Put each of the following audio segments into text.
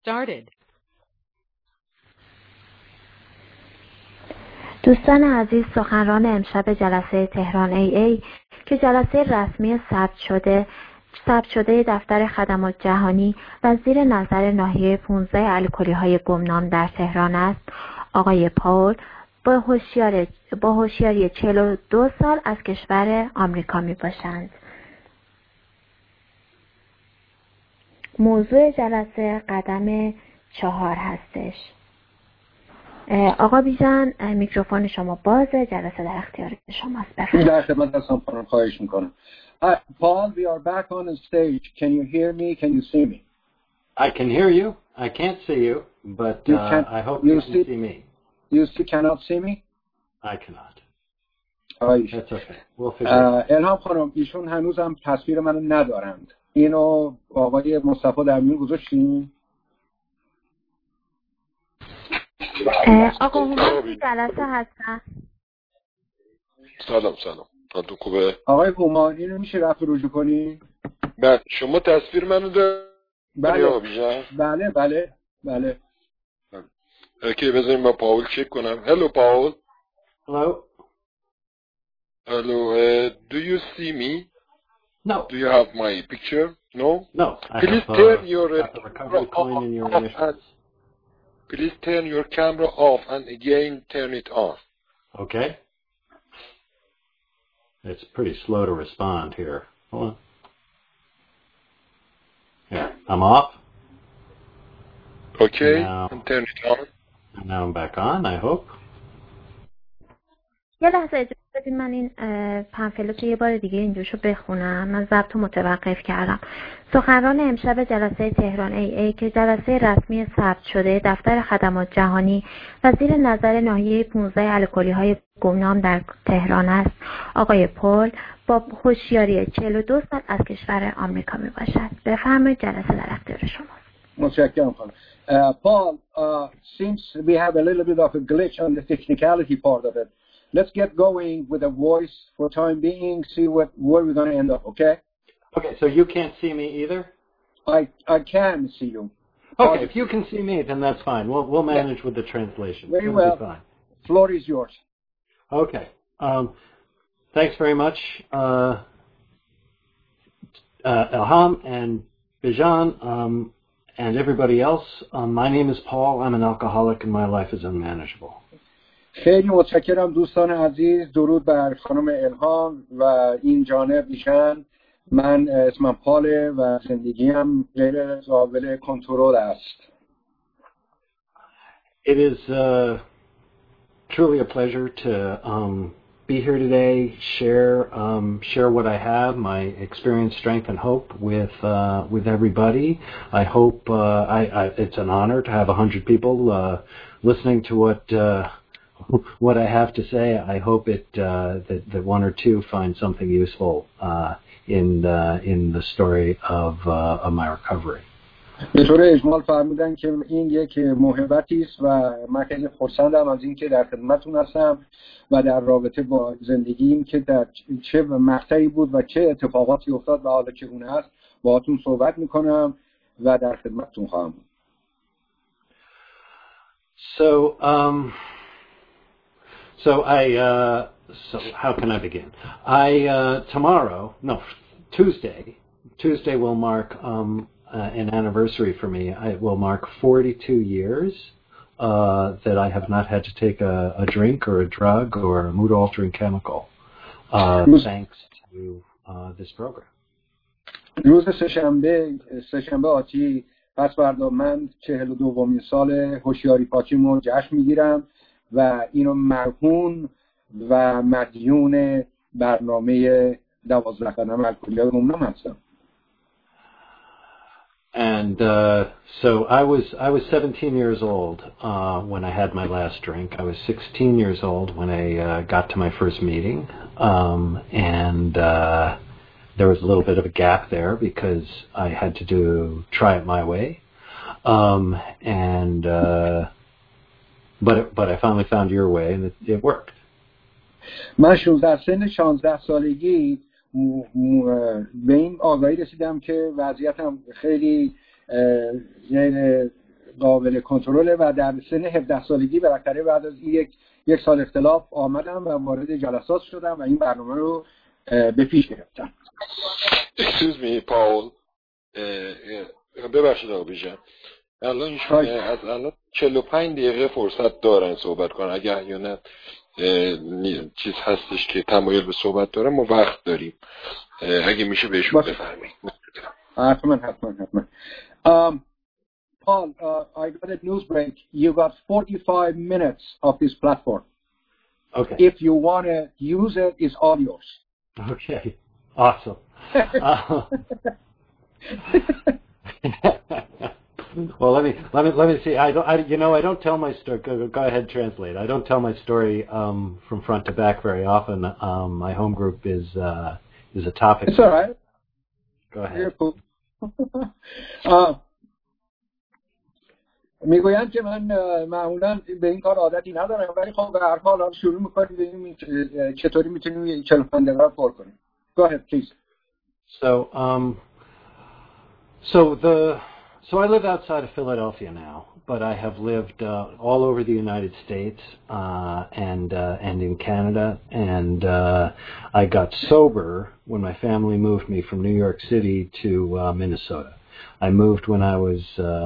started. دوستان عزیز، سخنران امشب جلسه تهران AA که جلسه رسمی ثبت شده دفتر خدمات جهانی و زیر نظر ناحیه 15 الکلی‌های گمنام در تهران است، آقای پاول با هوشیاری 42 سال از کشور آمریکا می باشند. موضوع جلسه قدم 4 هستش. آقا بیژن، میکروفون شما بازه، جلسه در اختیار شماست. بفرمایید. در خدمت هستم، خواهش میکنم. Paul, we are back on the stage. Can you hear me? Can you see me? I can hear you. I can't see you, but I hope you can see me. You cannot see me? I cannot. That's okay. We'll figure it out. الهام خانم، ایشون هنوزم تصویر منو ندارند. اینو آقای مصطفی در میون گذاشتین؟ آقا هومان جلسه هستن. سلام. حالتون خوبه؟ آقای هومان، اینو میشه رفع رجوع کنی؟ بله، شما تصویر منو داری آقا بیژن؟ بله. اوکی، بذاریم با پاول چک کنم. Hello Paul. Hello, do you see me? No. Do you have my picture? No? No. Please turn your recovery coin in your initials. Please turn your camera off and again turn it on. Okay. It's pretty slow to respond here. Hold on. Yeah, I'm off. Okay, and turn it on. And now I'm back on, I hope. یه لحظه اجازه بدید من این پنفلت رو یه بار دیگه اینجاشو بخونم. من ضبط رو متوقف کردم. سخنران امشب جلسه تهران AA که جلسه رسمی ثبت شده دفتر خدمات جهانی و زیر نظر ناحیه 15 الکلی‌های گمنام در تهران است، آقای پول با هوشیاری 42 سال از کشور آمریکا می باشد. بفرمایید، جلسه در اختیار شماست. متشکرم خانم. Paul, since we have a little bit of a glitch on the technicality part of it, let's get going with a voice for time being, see where we're going to end up, okay? Okay, so you can't see me either? I can see you. Okay, if you can see me, then that's fine. We'll manage with the translation. Very well. Be fine. Floor is yours. Okay. Thanks very much, Elham and Bijan, and everybody else. My name is Paul. I'm an alcoholic and my life is unmanageable. خیلی متشکرم دوستان عزیز. درود بر خانم الهام و این جانب بیژن. من اسمم پاله و زندگیم غیر قابل کنترل است. It is truly a pleasure to be here today, share what I have, my experience, strength, and hope with everybody. I hope it's an honor to have 100 people listening to what I have to say. I hope that one or two find something useful in the story of my recovery. به طور اجمال فرمودن که این یک موهبتی است و من خیلی خرسندم از اینکه در خدمتتون هستم و در رابطه با زندگیم که در چه مقطعی بود و چه اتفاقاتی افتاد و حالا چگونه هست باهاتون صحبت میکنم و در خدمتتون خواهم بود. So how can I begin? Tuesday will mark an anniversary for me. It will mark 42 years that I have not had to take a drink or a drug or a mood-altering chemical, thanks to this program. روز سه‌شنبه آتی پس فردا من 42مین سال هوشیاری پاچیمو جشن میگیرم و اینو مرهون و مدیون برنامه 12 قدم الکلی گمنام هستم. And so I was 17 years old when I had my last drink. I was 16 years old when I got to my first meeting, and there was a little bit of a gap there because I had to try it my way, but I finally found your way and it worked. من 16 سالگی به این آگاهی رسیدم که وضعیتم خیلی قابل کنترله و در سن 17 سالگی بالاخره بعد از یک سال اختلاف آمدم و وارد جلسات شدم و این برنامه رو به پیش گرفتم. Excuse me, Paul. ببخشید آقا بیژن. الان از الان 45 دقیقه فرصت دارن صحبت کنن. اگه احیانا چیز هستش که تمایل به صحبت داره ما وقت داریم. اگه میشه بهشون بفرمایید. حتما. Paul, I got a news break. You got 45 minutes of this platform. Okay. If you want to use it, it's all yours. Okay. Awesome. Well, let me see. I don't tell my story. Go ahead, translate. I don't tell my story from front to back very often. My home group is a topic. It's all right. Go ahead. میگویم که من معمولا به این کار عادتی ندارم ولی خب به هر حال شروع می‌کنیم ببینیم چطوری میتونیم این 45 دقیقه رو پر کنیم. Go ahead, please. So I live outside of Philadelphia now, but I have lived all over the United States and in Canada, and I got sober when my family moved me from New York City to Minnesota. I moved when I was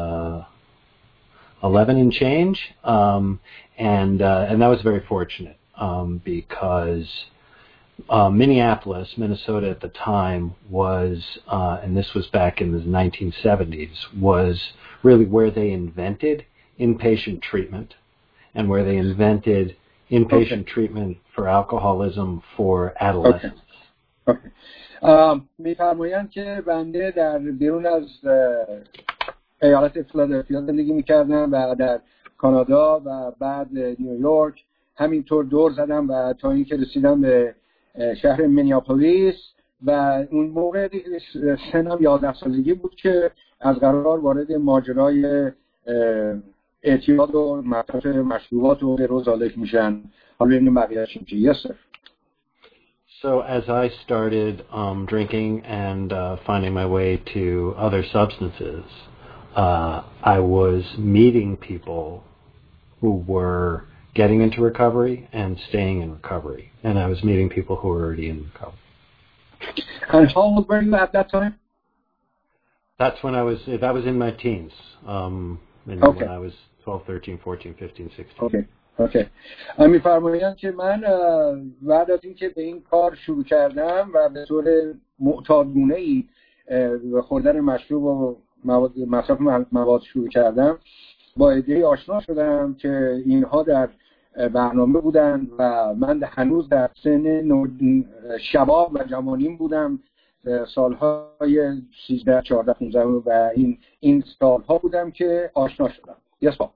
11 and change, and that was very fortunate because Minneapolis, Minnesota at the time was, and this was back in the 1970s, was really where they invented inpatient treatment and where they invented inpatient treatment for alcoholism for adolescents. Okay. می‌فرمایند که بنده در بیرون از ایالت فیلادلفیا زندگی می‌کردم و در کانادا و بعد نیویورک همینطور دور زدم و تا اینکه رسیدم به شهر مینیاپولیس و اون موقع سنم 11 سالگی بود که از قرار وارد ماجرای اعتیاد و مصرف مشروبات و غیر و ذالک میشن. حالا این بقیه‌اش چیه؟ Yes, sir. So as I started drinking and finding my way to other substances, I was meeting people who were getting into recovery and staying in recovery. And I was meeting people who were already in recovery. And how old were you at that time? That was in my teens. Okay. When I was 12, 13, 14, 15, 16. Okay. می‌فرمایند که من بعد از اینکه به این کار شروع کردم و به طور معتادگونه‌ای خوردن مشروب و مصرف مواد شروع کردم با عده‌ای آشنا شدم که اینها در برنامه بودن و من هنوز در سن شباب و جوانیم بودم، سالهای 13 14 15 و این سالها بودم که آشنا شدم. Yes, Paul.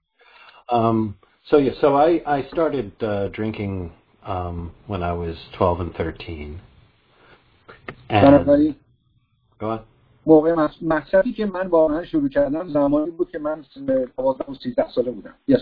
So I started drinking when I was 12 and 13. And go on. موقع مصرفی که من واقعا شروع کردم زمانی بود که من 12 و 13 ساله بودم. Yes.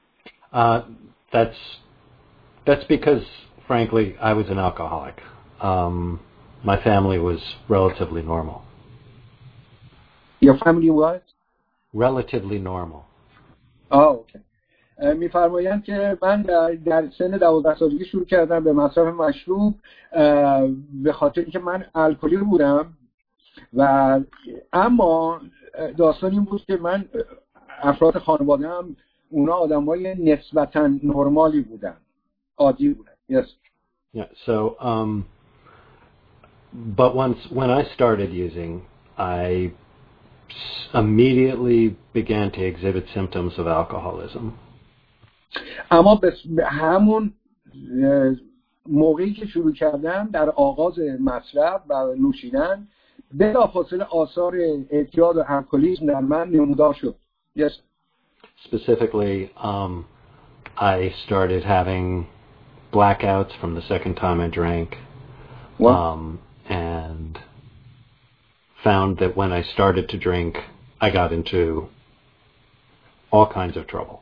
That's because, frankly, I was an alcoholic. My family was relatively normal. Your family was? Relatively normal. Oh, okay. می‌فرمایند که من در سن 12 سالگی شروع کردم به مصرف مشروب به خاطر اینکه من الکلی بودم و اما داستان این بود که من افراد خانواده‌ام اونا آدمای نسبتاً نرمالی بودن، عادی بودن. Yes. Yeah. So, but when I started using, I immediately began to exhibit symptoms of alcoholism. اما به همون موقعی که شروع کردم در آغاز مصرف و نوشیدن بلافاصله آثار اعتیاد و الکلیسم در من نمودار شد. Yes. Specifically, I started having blackouts from the second time I drank, and found that when I started to drink, I got into all kinds of trouble.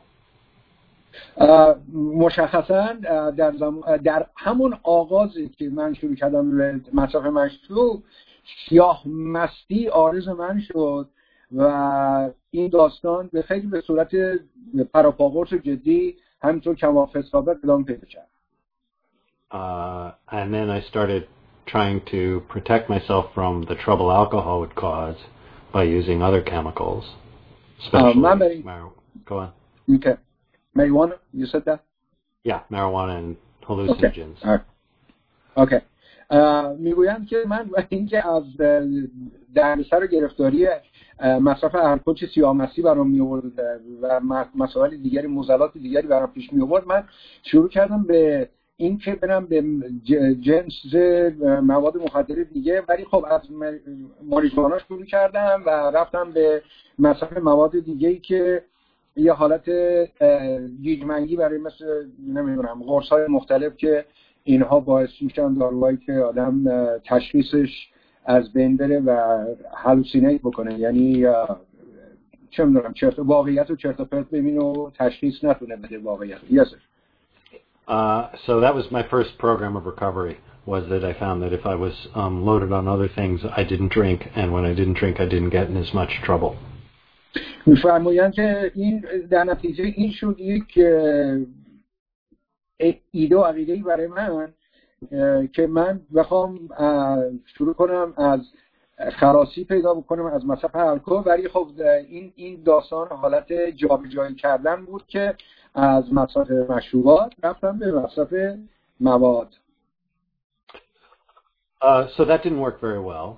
مشخصا در همون آغازی که من شروع کردم به مصرف مشروب سیاه مستی عارض من شد و این داستان به خیلی به صورت پراپاگورس و جدی همینطور کماف سابق ادامه پیدا کرد. And then I started trying to protect myself from the trouble alcohol would cause by using other chemicals, especially marijuana. Go on. Okay. Marijuana, you said that? Yeah, marijuana and hallucinogens. Okay. میگویم که من و اینکه از دردسر گرفتاری مصرف الکل چه سیاه‌مستی برام می‌آورد و مسائل دیگری معضلات دیگری برام پیش می‌آورد، من شروع کردم به اینکه برم به جنس مواد مخدر دیگه، ولی خب از ماریجوانا شروع کردم و رفتم به مصرف مواد دیگه‌ای که یه حالت گیجمنگی برای مثل نمیدونم قرص‌های مختلف که اینها باعث میشن داروهایی که آدم تشخیصش از بین بره و هالوسینیت بکنه، یعنی چه میدونم واقعیت رو چرت و پرت ببینه و تشخیص نتونه بده واقعیت. Yes sir. So that was my first program of recovery, was that I found that if I was loaded on other things, I didn't drink, and when I didn't drink, I didn't get in as much trouble. می‌فرمایند که این در نتیجه این شد یک ایده و عقیده‌ای برای من که من بخوام شروع کنم از خلاصی پیدا بکنم از مصرف الکل، ولی خب این داستان حالت جابجایی کردن بود که از مصرف مشروبات رفتم به مصرف مواد. So that didn't work very well.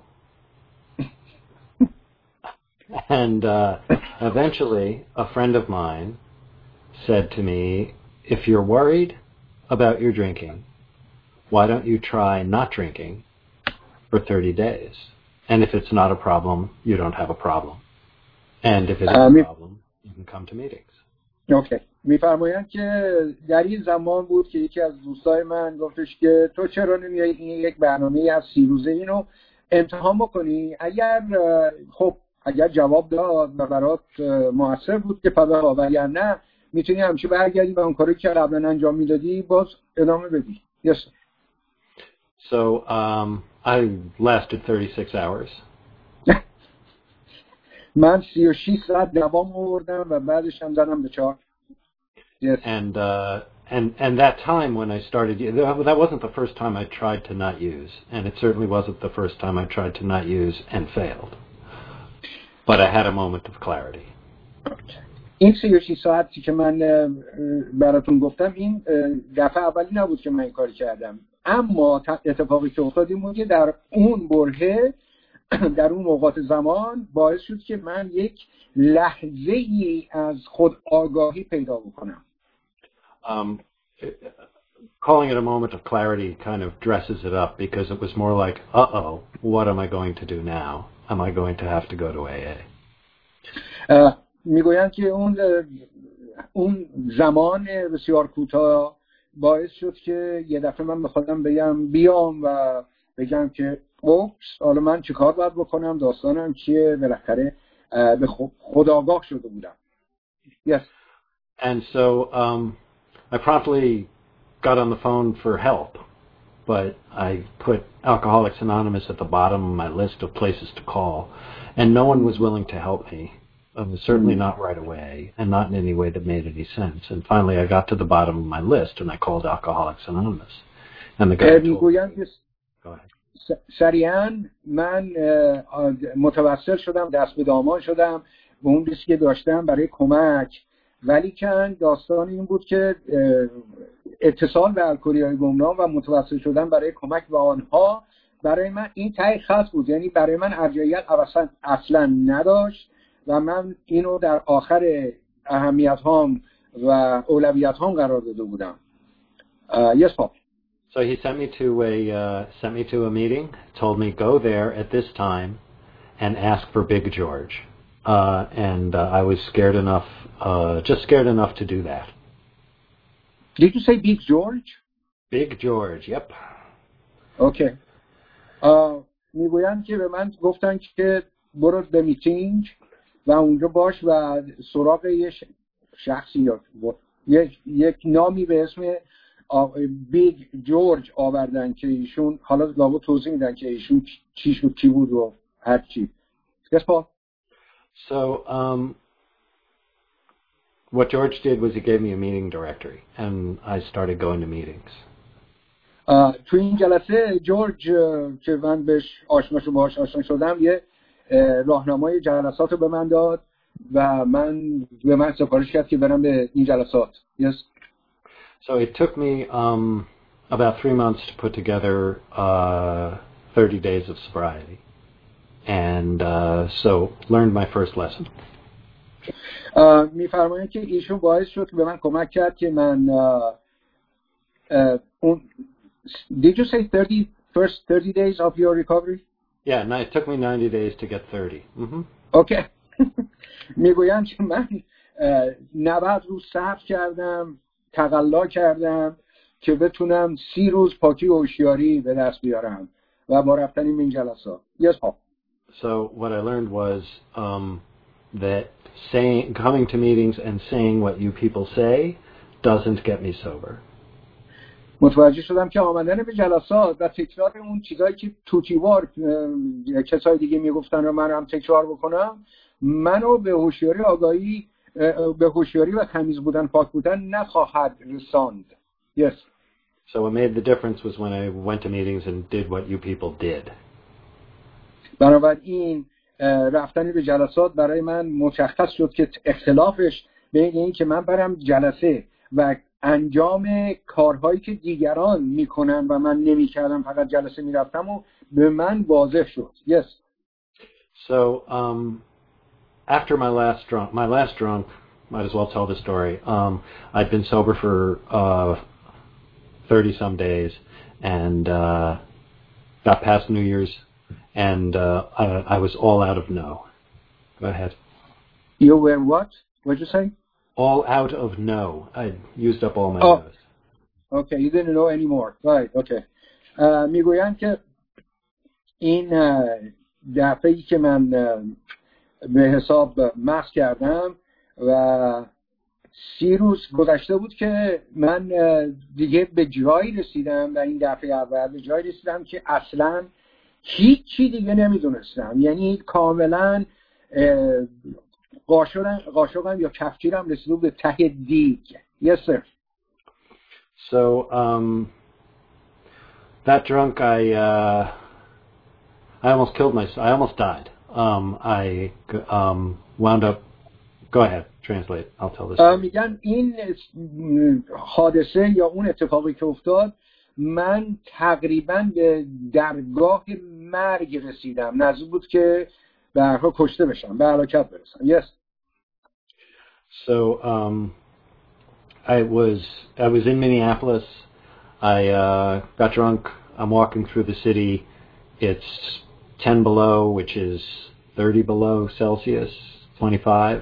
And eventually a friend of mine said to me, if you're worried about your drinking, why don't you try not drinking for 30 days? And if it's not a problem, you don't have a problem. And if it is a problem, you can come to meetings. Okay. میفرمایند که در این زمان بود که یکی از دوستای من گفتش که تو چرا نمیای این یک برنامه از 30 روزه اینو امتحان بکنی، اگر جواب داد و برات موثر بود که پدر اگر نه میتونی همیشه برگردی و اون کاری که قبلا انجام میدادی باز ادامه بدی. Yes. So I lasted 36 hours. من 36 ساعت دوام آوردم و بعدش هم زدم به چاک. Yes. And that time when I started, that wasn't the first time I tried to not use, and it certainly wasn't the first time I tried to not use and failed. But I had a moment of clarity. این 36 ساعتی که من براتون گفتم این دفعه اولی نبود که من این کار کردم، اما اتفاقی که افتاد این بود که در اون برهه در اون اوقات زمان باعث شد که من یک لحظه‌ای از خود آگاهی پیدا بکنم. Calling it a moment of clarity kind of dresses it up because it was more like, uh-oh, what am I going to do now? Am I going to have to go to AA? میگویند که اون زمان بسیار کوتاه باعث شد که یه دفعه من بخوام بیام و بگم که حالا من چیکار باید بکنم، داستانم چیه، بالاخره به خودآگاه شده بودم. Yes. And so I promptly got on the phone for help, but I put Alcoholics Anonymous at the bottom of my list of places to call, and no one was willing to help me. Certainly not right away, and not in any way that made any sense. And finally, I got to the bottom of my list, and I called Alcoholics Anonymous. And the guy told me, go ahead. سریعا من متوسل شدم، دست به دامان شدم به اون لیستی که داشتم برای کمک، ولی که داستان این بود که اتصال به الکلی‌های گمنام و متوسل شدن برای کمک به آنها برای من این ته خط بود، یعنی برای من ارجحیت اصلا نداشت و من اینو در آخر اهمیت هام و اولویت هام قرار داده بودم. Yes, Paul. So he sent me to a meeting, told me go there at this time and ask for Big George. And I was scared enough, just scared enough to do that. Did you say Big George? Big George, yep. Okay. میگویند که به من گفتن که برو به میتینگ و اونجا باش و سراغ یه شخصی یا یک نامی به اسم بیگ جورج آوردن که ایشون حالا لابد توضیح میدن که ایشون چی بود و هر چی. Yes, Paul. So what George did was he gave me a meeting directory, and I started going to meetings. تو این جلسه جورج که من باهاش آشنا شدم یه راهنمای جلسات رو به من داد و به من سفارش کرد که برم به این جلسات. Yes. So it took me about 3 months to put together 30 days of sobriety, and so learned my first lesson. میفرمایند که ایشون باعث شد که به من کمک کرد که من Did you say 30 days of your recovery? Yeah, it took me 90 days to get 30. Mm-hmm. Okay. میگویم که من 90 روز صبر کردم، تقلا کردم که بتونم 30 روز پاکی و هوشیاری به دست بیارم و با رفتن این جلسات. Yes, Paul. So what I learned was that coming to meetings and saying what you people say doesn't get me sober. متوجه شدم که آمدن به جلسات و تکرار اون چیزایی که توتیوار کسای دیگه میگفتن رو من هم تکرار بکنم منو به هوشیاری آگاهی به هوشیاری و تمیز بودن پاک بودن نخواهد رساند. Yes. So what made the difference was when I went to meetings and did what you people did. بنابراین رفتن به جلسات برای من مشخص شد که اختلافش بین این که من برم جلسه و انجام کارهایی که دیگران میکنن و من نمیکردم فقط جلسه میرفتم و به من واضح شد. Yes. So after my last drunk, might as well tell the story. I'd been sober for 30 some days and got past New Year's and I was all out of no. Go ahead. You were what? What'd you say? All out of no. I used up all my no's. Okay, you didn't know anymore. Right, okay. میگویم که این دفعه‌ای که من به حساب مست کردم و 30 روز گذشته بود که من دیگه به جایی رسیدم و این دفعه اول به جایی رسیدم که اصلا هیچی دیگه نمیدونستم. یعنی کاملا قاشقم یا کفگیرم رسیده به ته دیگ. Yes, sir. So that drunk, I almost killed myself. I almost died. I wound up. Go ahead, translate. I'll tell this. میگن این حادثه یا اون اتفاقی که افتاد من تقریبا به درگاه مرگ رسیدم. نزدیک بود که به هر حال کشته بشم، به هلاکت برسم. Yes. So I was in Minneapolis. I got drunk. I'm walking through the city. It's 10 below, which is 30 below Celsius, 25.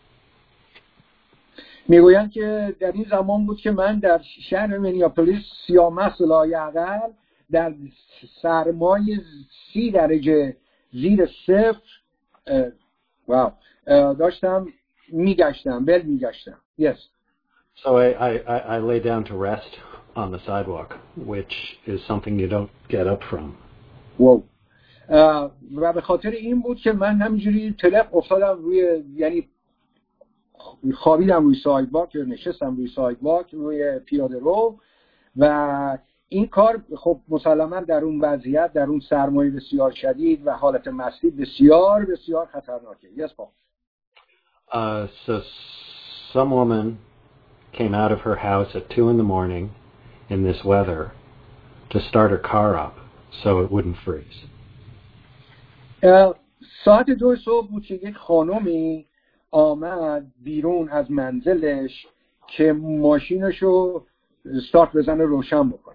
میگوین که در این زمان بود که من در شهر مینیاپولیس سیامس لایعقل در سرمای 30 درجه زیر صفر داشتم میگشتم. Yes. So I lay down to rest on the sidewalk, which is something you don't get up from. Wow. و به خاطر این بود که من همینجوری تلپ افتادم روی، یعنی خوابیدم روی سایدواک یا نشستم روی سایدواک روی پیاده رو و این کار خب مسلما در اون وضعیت در اون سرمایه بسیار شدید و حالت مستی بسیار بسیار خطرناکه. Yes, Paul. So some woman came out of her house at 2 a.m. in this weather to start her car up so it wouldn't freeze. ساعت 2 صبح بود که یک خانمی آمد بیرون از منزلش که ماشینشو استارت بزنه روشن بکنه.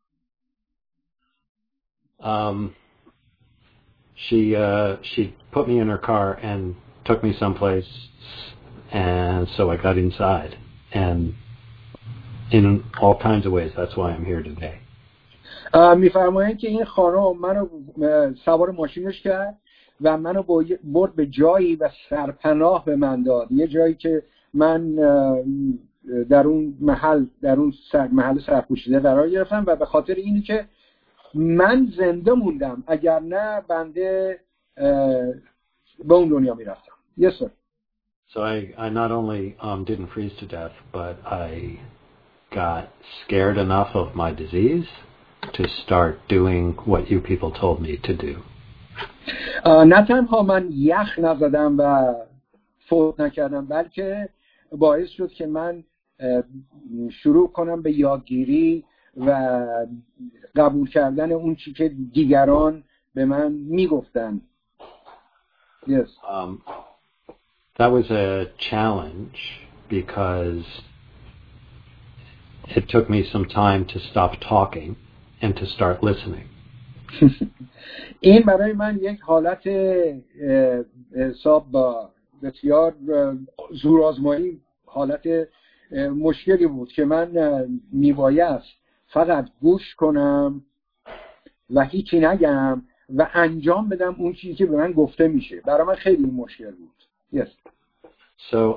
She put me in her car and took me someplace, and so I got inside, and in all kinds of ways. That's why I'm here today. میفرمایند که این خانم منو سوار ماشینش کرد و منو برد به جایی و سرپناه به من داد. یه جایی که من در اون محل سرپوشیده قرار گرفتم و به خاطر اینی که من زنده موندم، اگر نه بنده به اون دنیا میرفتم. Yes, sir. So I not only didn't freeze to death, but I got scared enough of my disease to start doing what you people told me to do. نه تنها من یخ نزدم و فوت نکردم، بلکه باعث شد که من شروع کنم به یادگیری و قبول کردن اون چی که دیگران به من میگفتن. Yes. That was a challenge because it took me some time to stop talking and to start listening. این برای من یک حالت حساب با بسیار زورآزمایی، حالت مشکلی بود که من میبایست فقط گوش کنم و هیچی نگم و انجام بدم اون چیزی که به من گفته میشه. برای من خیلی مشکل بود. Yes. So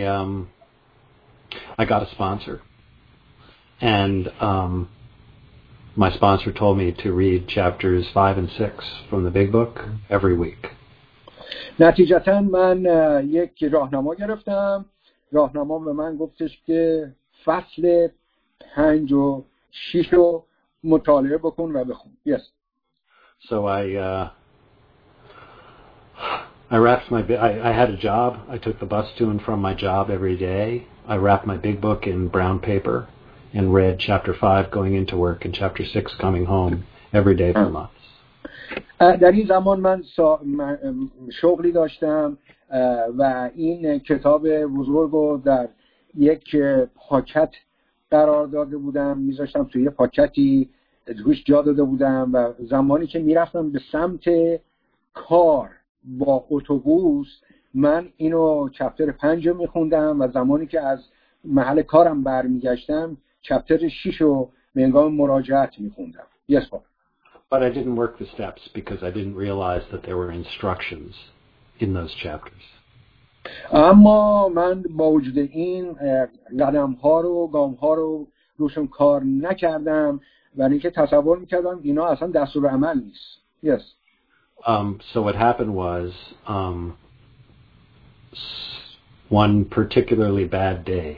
I got a sponsor, and my sponsor told me to read chapters 5 and 6 from the Big Book every week. نتیجتا من یک راهنما گرفتم. راهنما به من گفتش که فصل 5 و 6 رو مطالعه بکن و بخون. Yes. So I wrapped I had a job. I took the bus to and from my job every day. I wrapped my big book in brown paper and read chapter 5 going into work and chapter 6 coming home every day for months. در این زمان من شغلی داشتم و این کتاب بزرگ رو در یک پاکت قرار داده بودم، میذاشتم توی یه پاکتی، روش جا داده بودم و زمانی که میرفتم به سمت کار با اتوبوس من اینو چپتر 5 رو میخوندم و زمانی که از محل کارم برمیگشتم چپتر 6 رو به هنگام مراجعت میخوندم. Yes, sir. But I didn't work the steps because I didn't realize that there were instructions in those chapters. اما من با وجود این قدم ها رو گام ها رو روشون کار نکردم و اینکه تصور میکردم اینا اصلا دستور عمل نیست. Yes. So what happened was one particularly bad day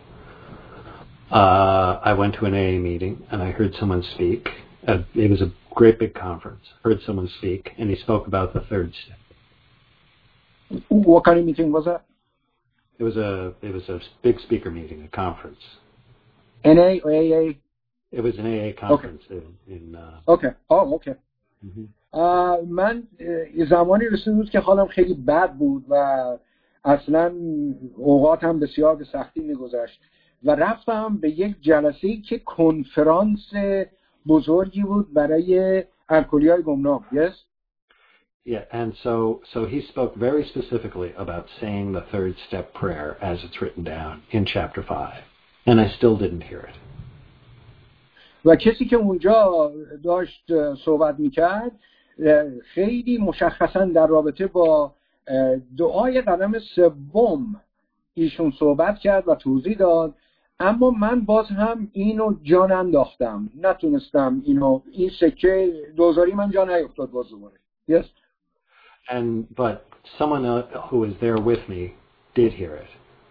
I went to an AA meeting and I heard someone speak. It was a great big conference. Heard someone speak and he spoke about the third step. What kind of meeting was that? It was a big speaker meeting, a conference. NA or AA? It was an AA conference. Okay. Okay. Oh, okay. Mm-hmm. من زمانی رسید بود که حالم خیلی بد بود و اصلا اوقاتم بسیار به سختی میگذشت و رفتم به یک جلسه‌ای که کنفرانس بزرگی بود برای الکلی‌های گمنام. Yes. Yeah, and so he spoke very specifically about saying the third step prayer as it's written down in chapter 5, and I still didn't hear it. و کسی که اونجا داشت صحبت میکرد خیلی مشخصا در رابطه با دعای قدم سوم ایشون صحبت کرد و توضیح داد، اما من باز هم اینو جا ننداختم، نتونستم این سکه دوزاری من جا نیفتاد باز دوباره. Yes. But someone who was there with me did hear it.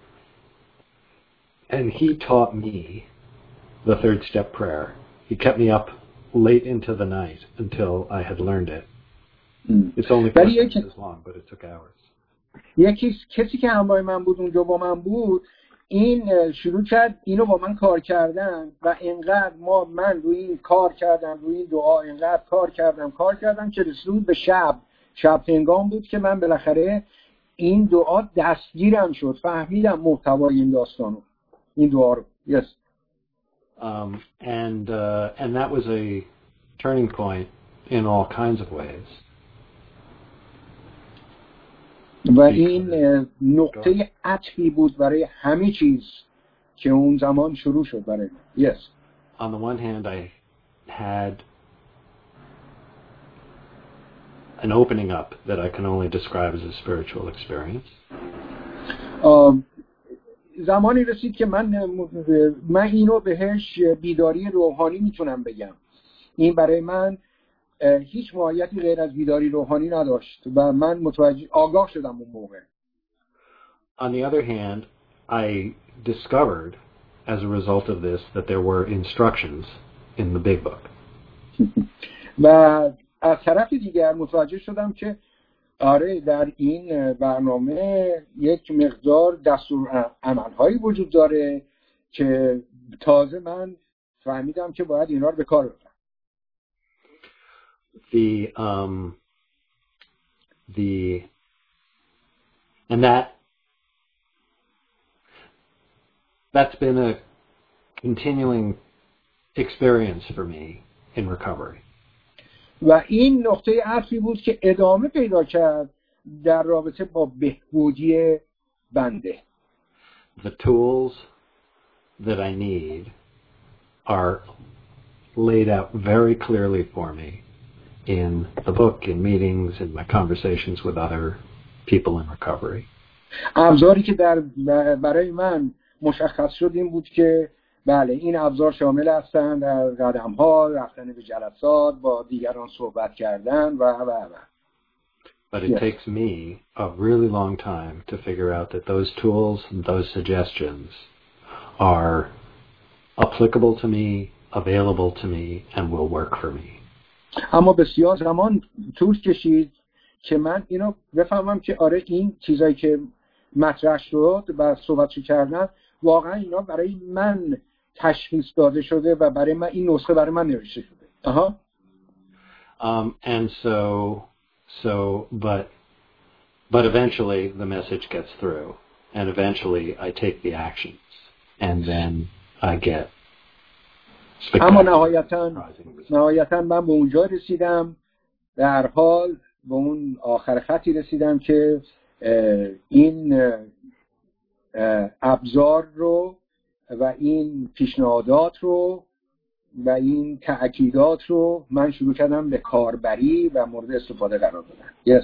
And he taught me the third step prayer. He kept me up late into the night until I had learned it. It's only 4 sentences long, but it took hours. کسی که همراه من بود اونجا با من بود، این شروع کرد اینو با من کار کردن و اینقدر من روی این کار کردم، روی این دعا اینقدر کار کردم که رسید به شب هنگام بود که من بالاخره این دعا دستگیرم شد، فهمیدم محتوای این داستانو، این دعا رو. Yes. And that was a turning point in all kinds of ways. و این نقطه عطفی بود برای همه چیز که اون زمان شروع شد برای من. Yes. On the one hand, I had an opening up that I can only describe as a spiritual experience. زمانی رسید که من اینو بهش بیداری روحانی میتونم بگم. این برای من هیچ ماهیتی غیر از بیداری روحانی نداشت و من آگاه شدم اون موقع. On the other hand, I discovered as a result of this that there were instructions in the big book. و از طرف دیگر متوجه شدم که آره در این برنامه یک مقدار دستور عملهایی وجود داره که تازه من فهمیدم که باید اینا رو به کار ببرم. And that's been a continuing experience for me in recovery. و این نقطه عطفی بود که ادامه پیدا کرد در رابطه با بهبودی بنده. The tools that I need are laid out very clearly for me in the book, in meetings, in my conversations with other people in recovery. ابزاری که برای من مشخص شد این بود که بله این ابزار شامل هستند در قدم‌ها، رفتن به جلسات، با دیگران صحبت کردن و. But it takes me a really long time to figure out that those tools and those suggestions are applicable to me, available to me, and will work for me. اما بسیار زمان طول کشید که من اینو بفهمم که آره این چیزایی که مطرح شد و صحبتشو کردن واقعا اینا برای من تشخیص داده شده و برای من این نسخه برای من نوشته شده. And but eventually the message gets through, and eventually I take the actions, and then I get. اما نهایتاً من به اونجا رسیدم، در حال به اون آخر خطی رسیدم که این ابزار رو و این پیشنهادات رو و این تأکیدات رو من شروع کردم به کاربری و مورد استفاده قرار دادن. Yes.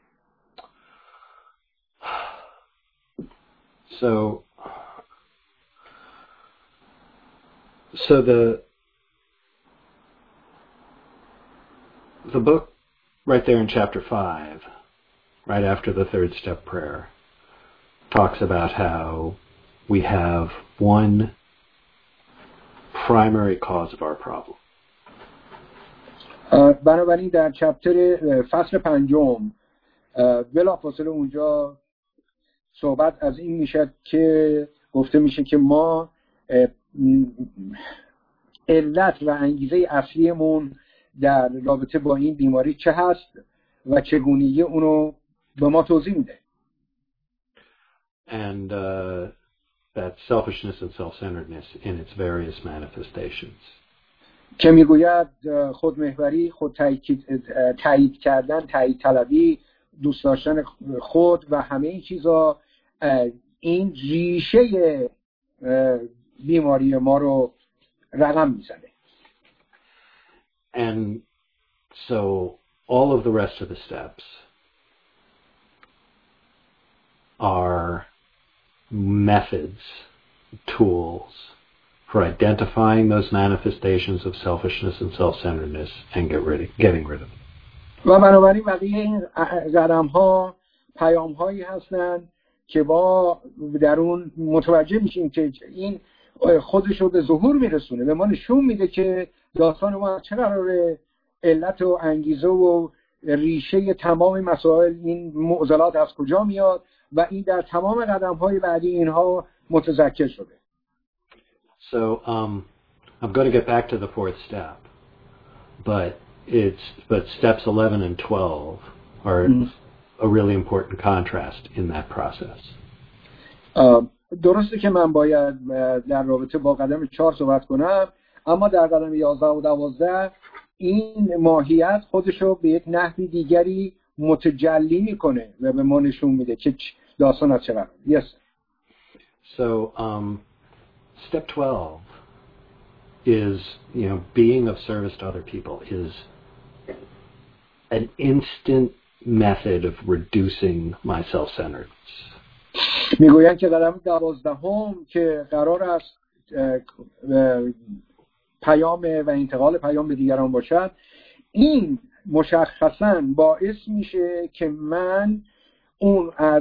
So the book right there in chapter 5, right after the third step prayer, talks about how we have one primary cause of our problem. بنابراین در چپتر فصل 5 بلافاصله اونجا صحبت از این میشه که گفته میشه که ما علت و انگیزه اصلیمون در رابطه با این بیماری چه هست و چگونگی اونو به ما توضیح میده. And that selfishness and self-centeredness in its various manifestations. که میگوید خودمحوری، خود تایید کردن، تایید طلبی، دوست داشتن خود و همه این چیزا این ریشه بیماری ما رو رقم میزنه. And so all of the rest of the steps are methods, tools for identifying those manifestations of selfishness and self-centeredness and getting rid of them. و بنابراین بقیه این قدم‌ها پیام‌هایی هستند که با در اون متوجه میشیم که این خودش رو به ظهور میرسونه، به ما نشون میده که داستان ما چه قراره، علت و انگیزه و ریشه تمام مسائل این معضلات از کجا میاد و این در تمام قدم‌های بعدی اینها متذکر شده. So I'm going to get back to the fourth step, but steps 11 and 12 are a really important contrast in that process. درسته که من باید در رابطه با قدم 4 صحبت کنم، اما در قدم 11 و 12 این ماهیت خودشو به یک نحوی دیگری متجلی میکنه و به ما نشون میده که داستان از چه قراره. Yes. So step 12 is, being of service to other people is an instant method of reducing my self-centeredness. میگوین که قدم 12 که قرار است پیام و انتقال پیام به دیگران باشد، این مشخصاً باعث میشه که من اون از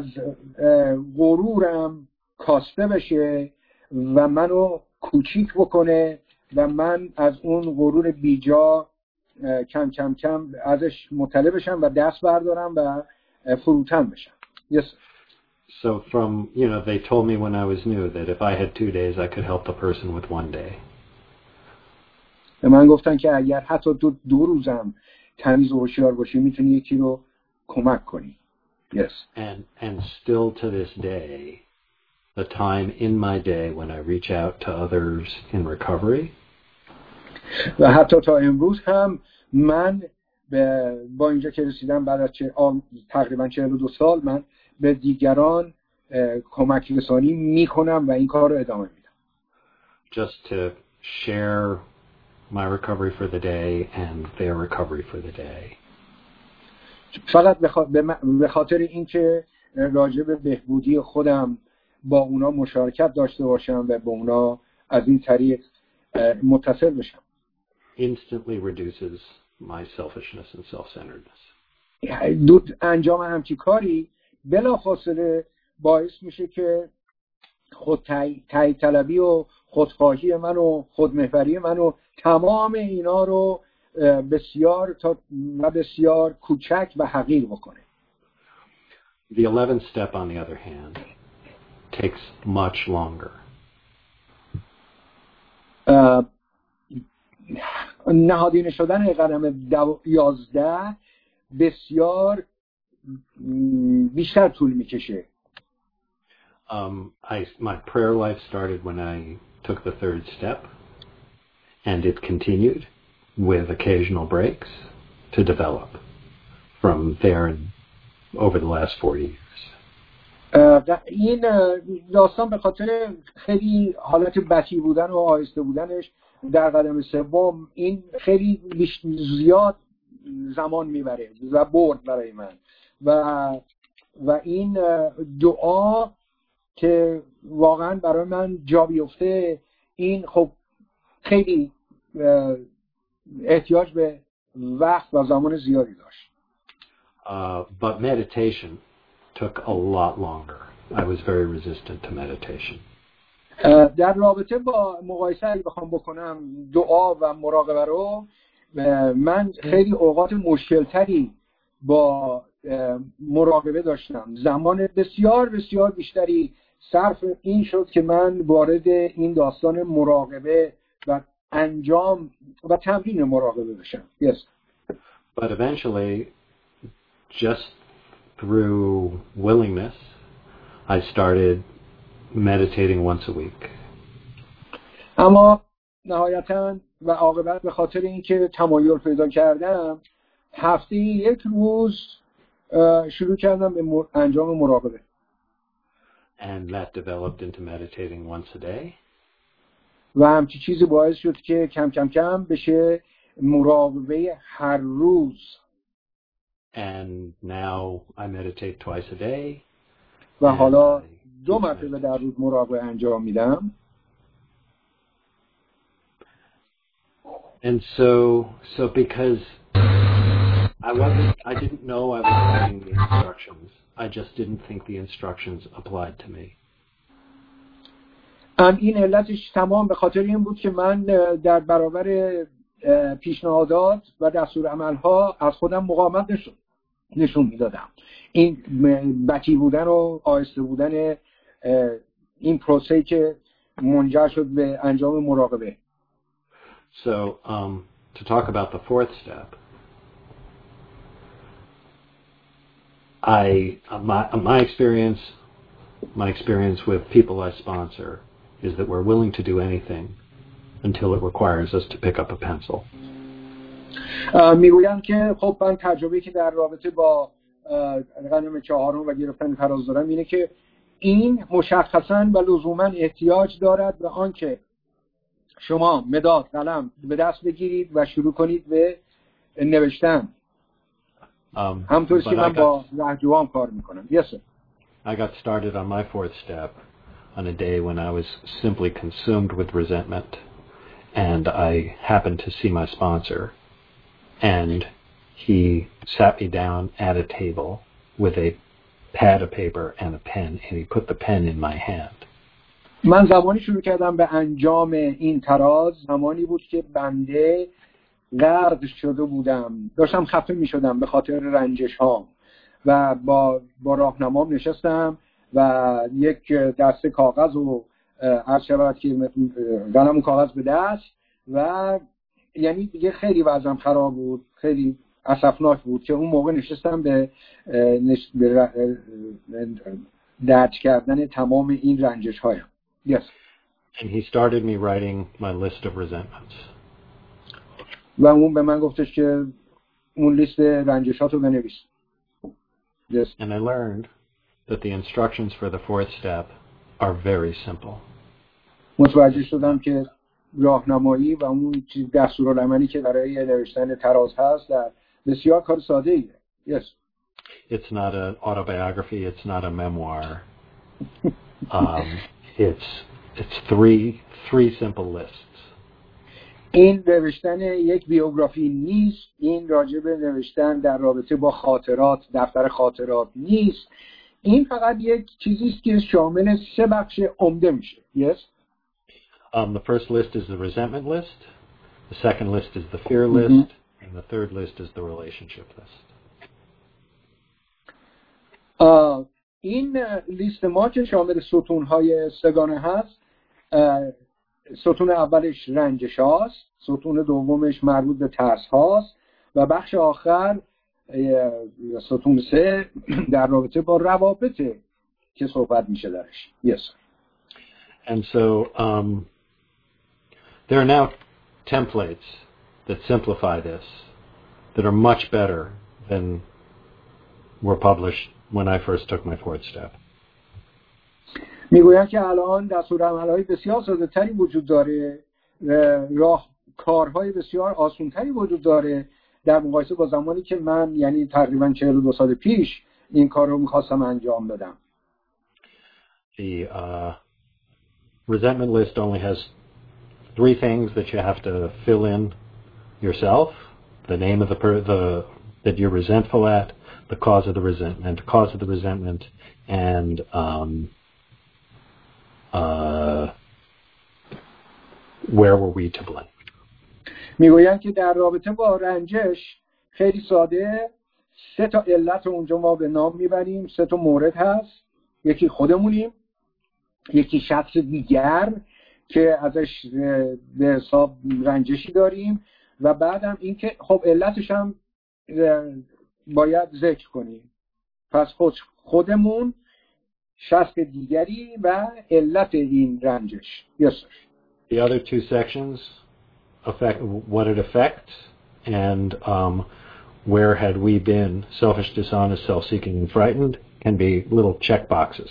غرورم کاسته بشه و منو کوچیک بکنه و من از اون غرور بیجا کم کم کم ازش مطلع بشم و دست بردارم و فروتن بشم. Yes. So from, they told me when I was new that if I had 2 days, I could help the person with 1 day. به من گفتن که اگر حتی 2 روزم تمیز و هوشیار باشی میتونی یکی رو کمک کنی. Yes. And still to this day, the time in my day when I reach out to others in recovery. و حتی تا امروز هم من با اینجا که رسیدم بعد از تقریبا 42 سال من به دیگران کمک رسانی میکنم و این کار رو ادامه میدم. Just to share my recovery for the day and their recovery for the day. فقط به خاطر اینکه راجع به بهبودی خودم با اونا مشارکت داشته باشم و با اونا از این طریق متصل بشم. Instantly reduces my selfishness and self-centeredness. انجام همچین کاری بلافاصله باعث میشه که تایید طلبی و خودخواهی من و خودمحوری من و تمام اینا رو بسیار کوچک و حقیر بکنه. The 11th step, on the other hand, takes much longer. نهادینه شدن قدم 11 بسیار بیشتر طول میکشه. My prayer life started when I took the 3rd step, and it continued with occasional breaks to develop from there over the last 4 years. این داستان به خاطر خیلی حالت بطی بودن و آهسته بودنش در قدم 3 این خیلی زیاد زمان میبره و برد برای من و این دعا که واقعا برای من جا بیفته این خب خیلی احتیاج به وقت و زمان زیادی داشت. But meditation took a lot longer. I was very resistant to meditation. در رابطه با مقایسه اگه بخوام بکنم دعا و مراقبه رو من خیلی اوقات مشکلتری با مراقبه داشتم. زمان بسیار بسیار بیشتری صرف این شد که من وارد این داستان مراقبه و انجام و تمرین مراقبه بشم. Yes. But eventually, just through willingness, I started meditating once a week. اما نهایتاً و عاقبت به خاطر اینکه تمایل پیدا کردم هفته 1 روز شروع کردم به انجام مراقبه. And that developed into meditating once a day. و همچی چیزی باعث شد که کم کم کم بشه مراقبه هر روز. And now I meditate twice a day. و حالا 2 مرتبه در روز مراقبه انجام میدم. And so because I didn't know I was writing the instructions. I just didn't think the instructions applied to me. این علتش تمام به خاطر این بود که من در برابر پیشنهادات و دستورالعمل‌ها از خودم مقاومت نشون میدادم. این بطی بودن و آهسته بودن این پروسه‌ای که منجر شد به انجام مراقبه. So to talk about the 4th step, my experience with people I sponsor is that we're willing to do anything until it requires us to pick up a pencil. میگویم که خب من تجربه‌ای که در رابطه با قدم 4 و گرفتن فراز دارم اینه که این مشخصاً و لزوماً احتیاج دارد به آنکه شما مداد قلم به دست بگیرید و شروع کنید به نوشتن. همونطوری که من با لهجه‌ام کار میکنم. Yes sir. I got started on my 4th step on a day when I was simply consumed with resentment, and I happened to see my sponsor, and he sat me down at a table with a pad of paper and a pen, and he put the pen in my hand. من زمانی شروع کردم به انجام این تراز، زمانی بود که بنده غرق شده بودم، داشتم خفه می شدم به خاطر رنجش ها و با راهنمام نشستم و یک دسته کاغذ و عرض شود که قلم و کاغذ به دست و یعنی دیگه خیلی وضعم خراب بود، خیلی اسفناک بود که اون موقع نشستم به درج کردن تمام این رنجش هایم. Yes. And he started me writing my list of resentments. و اون به من گفتش که اون لیست رنجشاتو بنویس. Yes. And I learned that the instructions for the fourth step are very simple. متوجه شدم که راهنمایی و اون دستورالعملی که برای نوشتن تراز هست در بسیار کار ساده ایه. Yes. It's not an autobiography, it's not a memoir. It's three simple lists. این نوشتن یک بیوگرافی نیست، این راجع به نوشتن در رابطه با خاطرات، دفتر خاطرات نیست. این فقط یک چیزی است که شامل 3 بخش عمده میشه. Yes. The first list is the resentment list, the second list is the fear list, and the third list is the relationship list. این لیست ما که شامل ستون‌های سگانه هست، ستون اولش رنجش هاست، ستون دومش مربوط به ترس هاست و بخش آخر ستون 3 در رابطه با روابطه که صحبت میشه درش. Yes. And so there are now templates that simplify this that are much better than were published when I first took my fourth step. میگویم که الان دستورالعمل‌های بسیار ساده‌تری وجود داره، کارهای بسیار آسان‌تری وجود داره در مقایسه با زمانی که من یعنی تقریباً 42 سال پیش این کار رو می‌خواستم انجام بدم. The resentment list only has 3 things that you have to fill in yourself: the name of that you're resentful at, the cause of the resentment, and where were we to blame. میگویم که در رابطه با رنجش خیلی ساده 3 تا علت اونجا ما به نام میبریم، 3 تا مورد هست. یکی خودمونیم، یکی شخص دیگر که ازش به حساب رنجشی داریم و بعدم این که خب علتش هم باید ذکر کنیم. پس خودمون، شخص دیگری و علت این رنجش. Yes, sir. The other 2 sections affect what it affects and where had we been selfish, dishonest, self-seeking, and frightened can be little check boxes.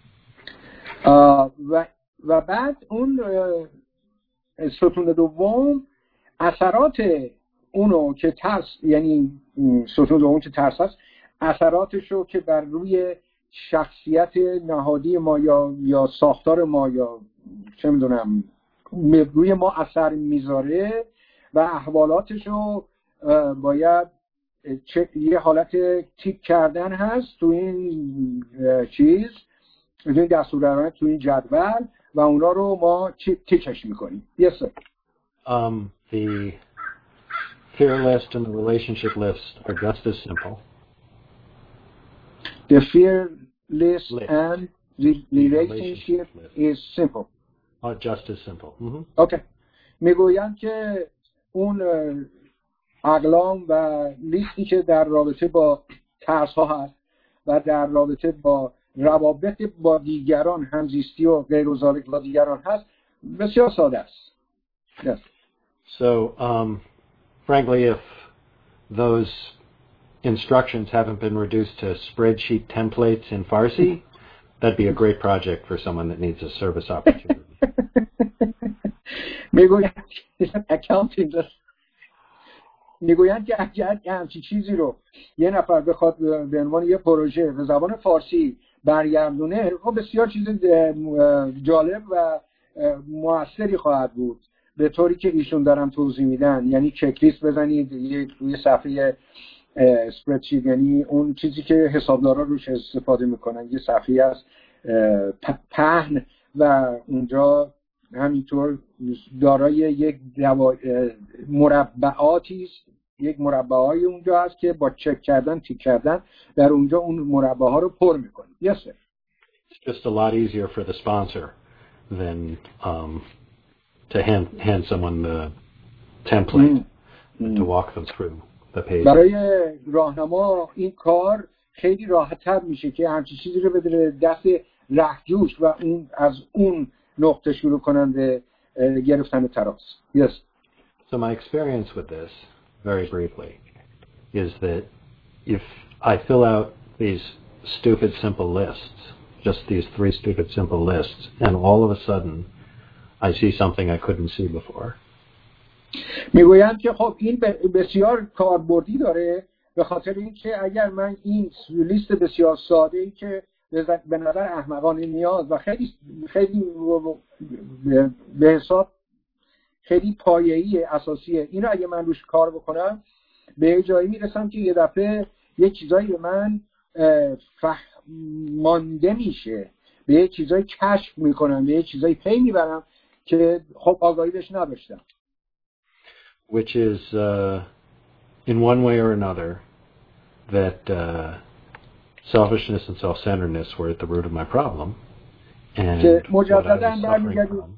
و بعد اون ستون دوم اثرات اونو که ترس، یعنی ستون دوم که ترس هست، اثراتشو که بر روی شخصیت نهادی ما یا ساختار ما یا چه میدونم روی ما اثر میذاره و احوالاتشو باید یه حالت تیک کردن هست تو این چیز، تو این دستورالعمل، تو این جدول و اونا رو ما تیکش میکنیم. Yes, sir. The fear list and the relationship list are just as simple. The fear list and the relationship is simple. Just as simple. Mm-hmm. Okay. میگویم که اون اقلام و لیستی که در رابطه با ترس ها هست و در رابطه با روابط با دیگران، همزیستی و غیر و ذالک با دیگران هست، بسیار ساده است. Yes. So, frankly, if those instructions haven't been reduced to spreadsheet templates in Farsi, that'd be a great project for someone that needs a service opportunity. میگویند که اگر همچین چیزی رو یه نفر بخواد به عنوان یه پروژه به زبان فارسی برگردونه، خب بسیار چیز جالب و موثری خواهد بود، به طوری که ایشون دارن توضیح میدن. یعنی چک لیست بزنید روی صفحه اسپردشیت، یعنی اون چیزی که حسابدارا روش استفاده میکنن، یه صفحه است پهن و اونجا همینطور دارای یک مربعاتی است، یک مربعای اونجا هست که با چک کردن تیک کردن در اونجا اون مربع ها رو پر میکنیم. Yes sir. It's just a lot easier for the sponsor than to hand someone the template to walk them through the page. برای راهنما این کار خیلی راحت‌تر میشه که همچین چیزی رو بده دست رهجوش و اون از اون نقطه شروع کنن به گرفتن تراس. Yes. So my experience with this, very briefly, is that if I fill out these stupid simple lists, just these 3 stupid simple lists, and all of a sudden I see something I couldn't see before. میگویم که خب این بسیار کاربردی داره، به خاطر اینکه اگر من این لیست بسیار ساده ای که به نظر احمقانه نیاز و خیلی خیلی به حساب خیلی پایه‌ای اساسیه، اینو اگه من روش کار بکنم به جایی میرسم که یه دفعه یه چیزایی به من مانده میشه، به یه چیزایی کشف میکنم، به یه چیزایی پی میبرم که خب آگاهی بهش نداشتم. Which is in one way or another that selfishness and self-centeredness were at the root of my problem, and what I was suffering from.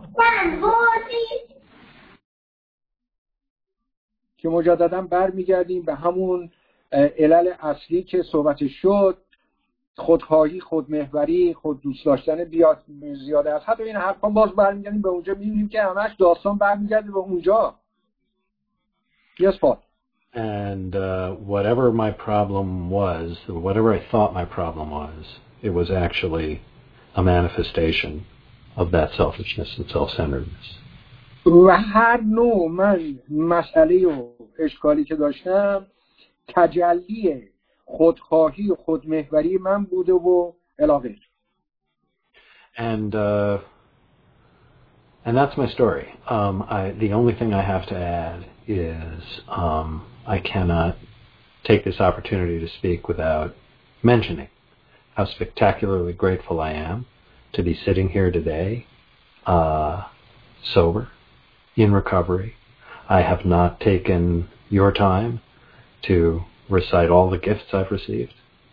که مجددا برمیگردیم به همون علل اصلی که صحبت شد، خودخواهی، خودمحوری، خود دوست داشتن زیاده است. حتی این حرفا باز برمیگردیم به اونجا، میبینیم که همش داستان برمیگرده به اونجا. Yes, Paul. And whatever my problem was, whatever I thought my problem was, it was actually a manifestation of that selfishness and self-centeredness. و هر نوع من مسئله و اشکالی که داشتم تجلی خودخواهی و خودمحوری من بوده و الی And that's my story. The only thing I have to add is I cannot take this opportunity to speak without mentioning how spectacularly grateful I am to be sitting here today, sober, in recovery. I have not taken your time to recite all the gifts I've received.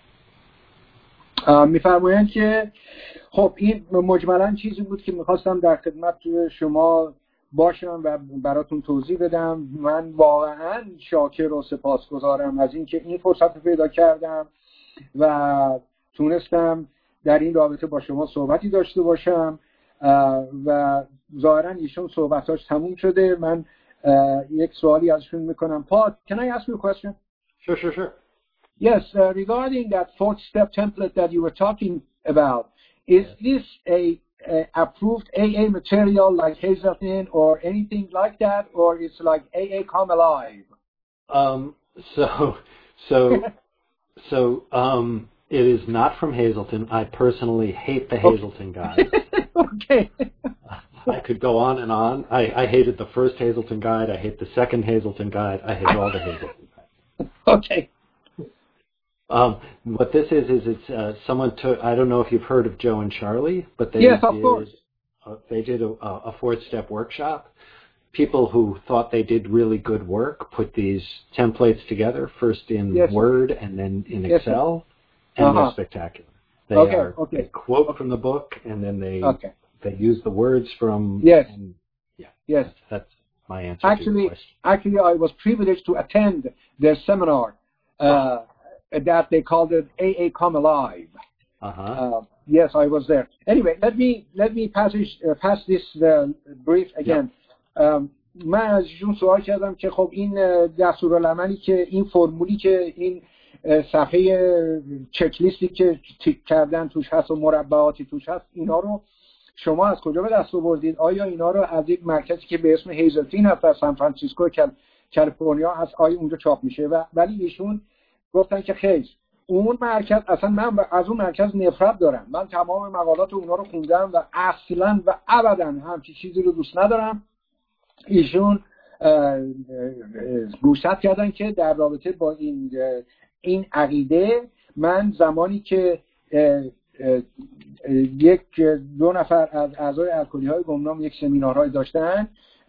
میفرمایند که خب این مجملاً چیزی بود که میخواستم در خدمت شما باشم و براتون توضیح بدم. من واقعاً شاکر و سپاسگزارم از اینکه این فرصت رو پیدا کردم و تونستم در این رابطه با شما صحبتی داشته باشم و ظاهراً ایشون صحبتاش تموم شده. من یک سوالی ازشون میکنم. Paul, can I ask you a question? Sure. Yes, regarding that 4-step template that you were talking about, is this a approved AA material like Hazelden or anything like that, or it's like AA Come Alive? It is not from Hazelden. I personally hate the Hazelden guide. Okay. I could go on and on. I hated the first Hazelden guide. I hate the second Hazelden guide. I hate all the Hazelden guides. Okay. What this is it's someone took. I don't know if you've heard of Joe and Charlie, but they yes, of course. They did a 4-step workshop. People who thought they did really good work put these templates together, first in Word and then in Excel, and they're spectacular. They they quote from the book, and then they use the words from. Yes. And, yes. That's my answer to your question. Actually, I was privileged to attend their seminar. That they called it AA Come Alive. Yes, I was there. Anyway, let me pass this brief again. من از ایشون سوال کردم که خب این دستورالعملی که این فرمولی که این صفحه چک لیستی که تیک کردن توش هست و مربعاتی توش هست، اینا رو شما از کجا به دست آوردید؟ آیا اینا رو از یک مرکزی که به اسم هیزلتین هست در سان فرانسیسکو کالیفرنیا هست، آیا اونجا چاپ میشه؟ ولی ایشون گفتن که خیر، اون مرکز اصلا من از اون مرکز نفرت دارم. من تمام مقالات اونا رو خوندم و اصلا و ابدا همچین چیزی رو دوست ندارم. ایشون گوشزد کردن که در رابطه با این عقیده من زمانی که دو نفر از اعضای الکلی‌های گمنام یک سمینارهای داشتن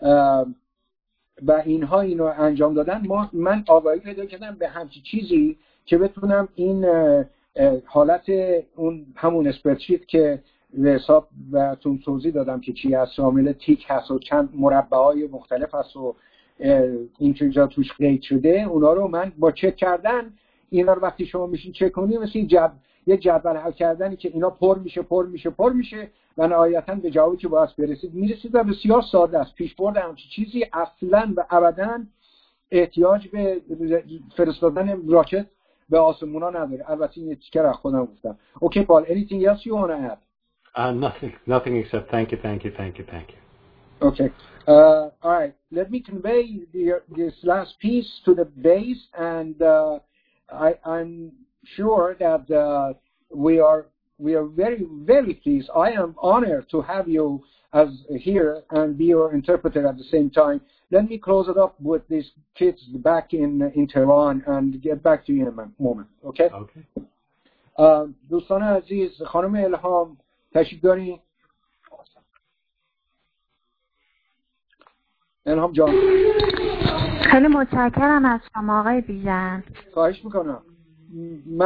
و اینها اینو انجام دادن، من آگاهی پیدا کردم به همچین چیزی که بتونم این حالت اون همون اسپرچیت که به حساب بهتون توضیح دادم که چی هست، شامل تیک هست و چند مربع‌های مختلف هست و این چیزا توش قید شده، اونا رو من با چک کردن، اینا رو وقتی شما میشین چک کنید مثل یه جدول حل کردنی که اینا پر میشه و نهایتاً به جوابی که باید میرسید و بسیار ساده است. پیشبرد همچین چیزی اصلاً و ابداً احتیاج به فرستادن راکت به آسمونا نداره. البته این تیکر از خودم گفتم. Okay, Paul, anything else you want to add? Nothing except thank you. Okay. All right. Let me convey this last piece to the base, and I'm sure that we are very, very pleased. I am honored to have you as here and be your interpreter at the same time. Let me close it up with these kids back in Tehran and get back to you in a moment. Okay? Okay. دوستان عزیز، خانم الهام تشریف دارین؟ الهام جان. خیلی متشکرم از شما آقای بیژن. خواهش میکنم.